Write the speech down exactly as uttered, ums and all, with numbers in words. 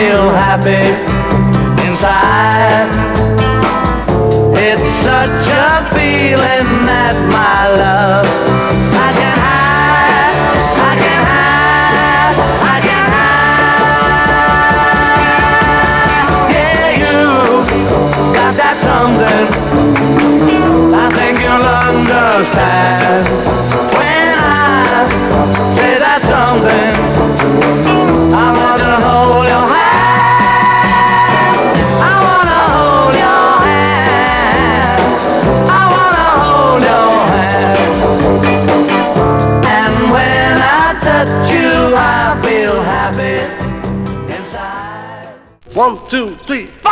feel happy inside. It's such a feeling that my love I can hide, I can hide, I can hide. Yeah, you got that something I think you'll understand when I say that something. I wanna hold your hand, I wanna hold your hand, I wanna hold your hand. And when I touch you, I feel happy inside. One, two, three.